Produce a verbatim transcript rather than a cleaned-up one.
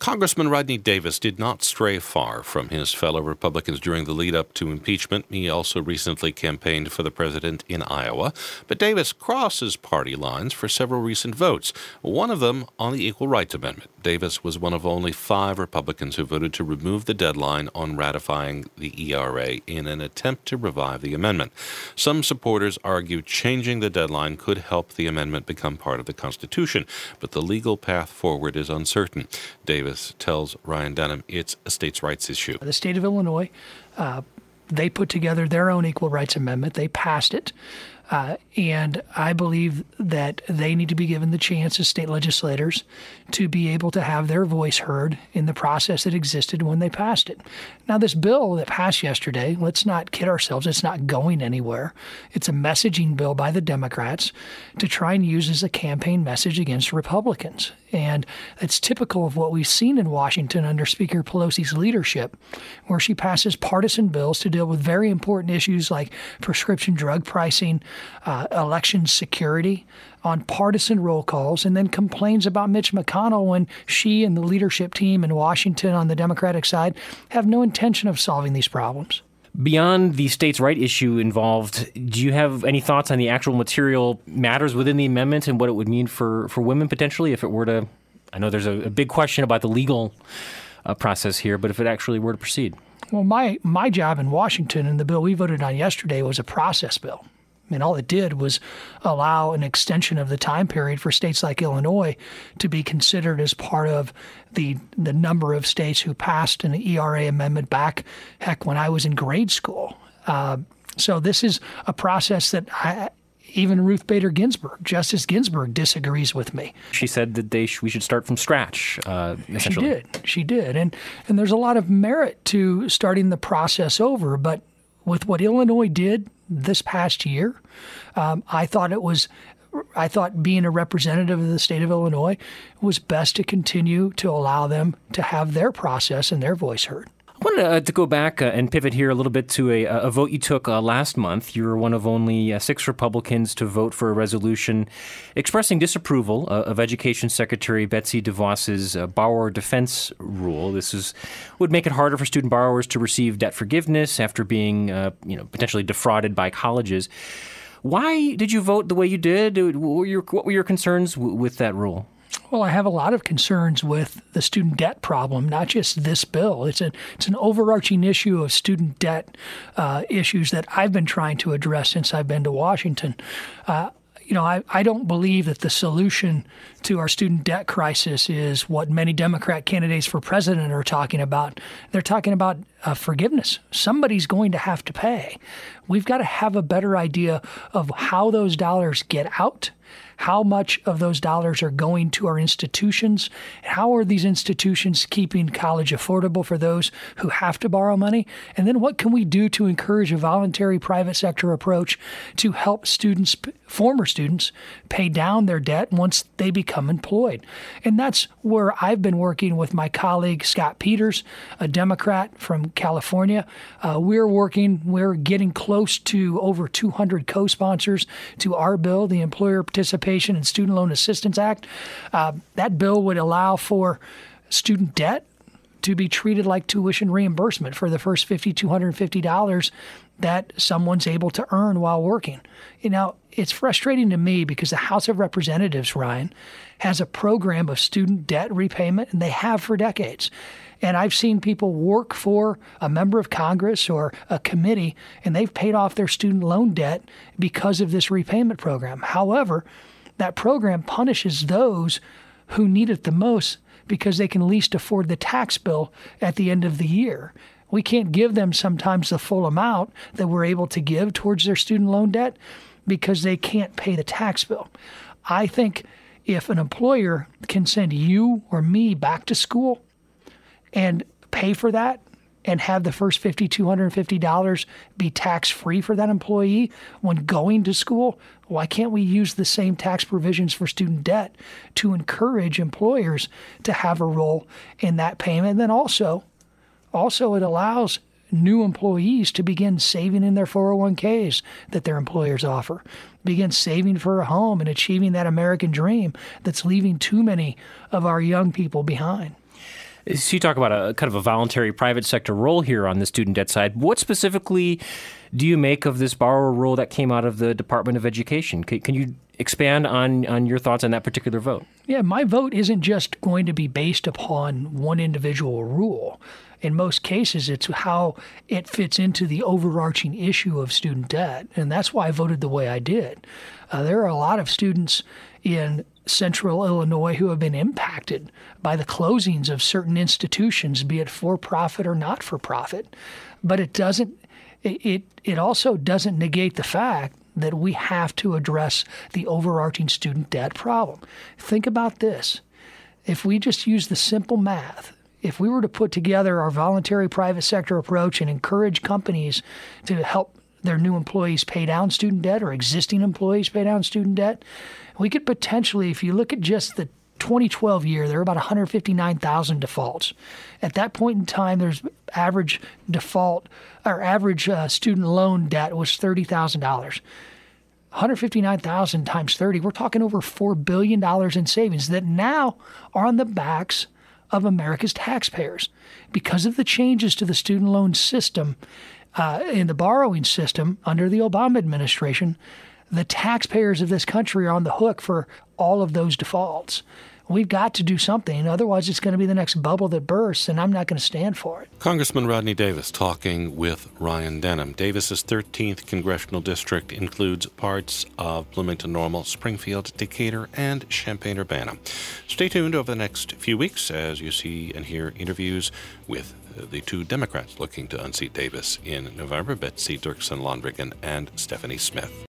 Congressman Rodney Davis did not stray far from his fellow Republicans during the lead-up to impeachment. He also recently campaigned for the president in Iowa. But Davis crosses party lines for several recent votes, one of them on the Equal Rights Amendment. Davis was one of only five Republicans who voted to remove the deadline on ratifying the E R A in an attempt to revive the amendment. Some supporters argue changing the deadline could help the amendment become part of the Constitution, but the legal path forward is uncertain. Davis tells Ryan Denham it's a states' rights issue. The state of Illinois, uh, they put together their own Equal Rights Amendment. They passed it. Uh, and I believe that they need to be given the chance as state legislators to be able to have their voice heard in the process that existed when they passed it. Now, this bill that passed yesterday, let's not kid ourselves, it's not going anywhere. It's a messaging bill by the Democrats to try and use as a campaign message against Republicans. And it's typical of what we've seen in Washington under Speaker Pelosi's leadership, where she passes partisan bills to deal with very important issues like prescription drug pricing, uh, election security, on partisan roll calls, and then complains about Mitch McConnell when she and the leadership team in Washington on the Democratic side have no intention of solving these problems. Beyond the states' right issue involved, do you have any thoughts on the actual material matters within the amendment and what it would mean for, for women potentially if it were to, I know there's a, a big question about the legal uh, process here, but if it actually were to proceed? Well, my, my job in Washington and the bill we voted on yesterday was a process bill. I mean, all it did was allow an extension of the time period for states like Illinois to be considered as part of the the number of states who passed an E R A amendment back, heck, when I was in grade school. Uh, so this is a process that I, even Ruth Bader Ginsburg, Justice Ginsburg, disagrees with me. She said that they sh- we should start from scratch, uh, essentially. She did. She did. And, and there's a lot of merit to starting the process over, but with what Illinois did this past year, um, I thought it was, I thought being a representative of the state of Illinois was best to continue to allow them to have their process and their voice heard. I wanted uh, to go back uh, and pivot here a little bit to a, a vote you took uh, last month. You were one of only uh, six Republicans to vote for a resolution expressing disapproval uh, of Education Secretary Betsy DeVos's uh, borrower defense rule. This is would make it harder for student borrowers to receive debt forgiveness after being uh, you know, potentially defrauded by colleges. Why did you vote the way you did? What were your, what were your concerns w- with that rule? Well, I have a lot of concerns with the student debt problem, not just this bill. It's a it's an overarching issue of student debt uh, issues that I've been trying to address since I've been to Washington. Uh, you know, I, I don't believe that the solution to our student debt crisis is what many Democrat candidates for president are talking about. They're talking about uh, forgiveness. Somebody's going to have to pay. We've got to have a better idea of how those dollars get out, how much of those dollars are going to our institutions, how are these institutions keeping college affordable for those who have to borrow money, and then what can we do to encourage a voluntary private sector approach to help students, former students, pay down their debt once they become employed. And that's where I've been working with my colleague Scott Peters, a Democrat from California. Uh, we're working, we're getting close to over two hundred co-sponsors to our bill, the Employer Participation and Student Loan Assistance Act. Uh, that bill would allow for student debt to be treated like tuition reimbursement for the first five thousand two hundred fifty dollars that someone's able to earn while working. You know, it's frustrating to me because the House of Representatives, Ryan, has a program of student debt repayment, and they have for decades. And I've seen people work for a member of Congress or a committee, and they've paid off their student loan debt because of this repayment program. However, that program punishes those who need it the most because they can least afford the tax bill at the end of the year. We can't give them sometimes the full amount that we're able to give towards their student loan debt because they can't pay the tax bill. I think if an employer can send you or me back to school and pay for that and have the first five thousand two hundred fifty dollars be tax-free for that employee when going to school, why can't we use the same tax provisions for student debt to encourage employers to have a role in that payment? And then also, also it allows new employees to begin saving in their four oh one k's that their employers offer, begin saving for a home and achieving that American dream that's leaving too many of our young people behind. So you talk about a kind of a voluntary private sector role here on the student debt side. What specifically do you make of this borrower rule that came out of the Department of Education? Can, can you expand on, on your thoughts on that particular vote? Yeah, my vote isn't just going to be based upon one individual rule. In most cases, it's how it fits into the overarching issue of student debt. And that's why I voted the way I did. Uh, there are a lot of students in central Illinois who have been impacted by the closings of certain institutions, be it for-profit or not-for-profit. But it doesn't, it, it, it also doesn't negate the fact that we have to address the overarching student debt problem. Think about this. If we just use the simple math, if we were to put together our voluntary private sector approach and encourage companies to help their new employees pay down student debt or existing employees pay down student debt, we could potentially, if you look at just the twenty twelve year, there were about one hundred fifty-nine thousand defaults. At that point in time, there's average default or average uh, student loan debt was thirty thousand dollars. one hundred fifty-nine thousand times thirty, we're talking over four billion dollars in savings that now are on the backs of America's taxpayers. Because of the changes to the student loan system uh, in the borrowing system under the Obama administration, the taxpayers of this country are on the hook for all of those defaults. We've got to do something. Otherwise, it's going to be the next bubble that bursts, and I'm not going to stand for it. Congressman Rodney Davis talking with Ryan Denham. Davis's thirteenth congressional district includes parts of Bloomington Normal, Springfield, Decatur, and Champaign-Urbana. Stay tuned over the next few weeks as you see and hear interviews with the two Democrats looking to unseat Davis in November, Betsy Dirksen Lodbriggen and Stephanie Smith.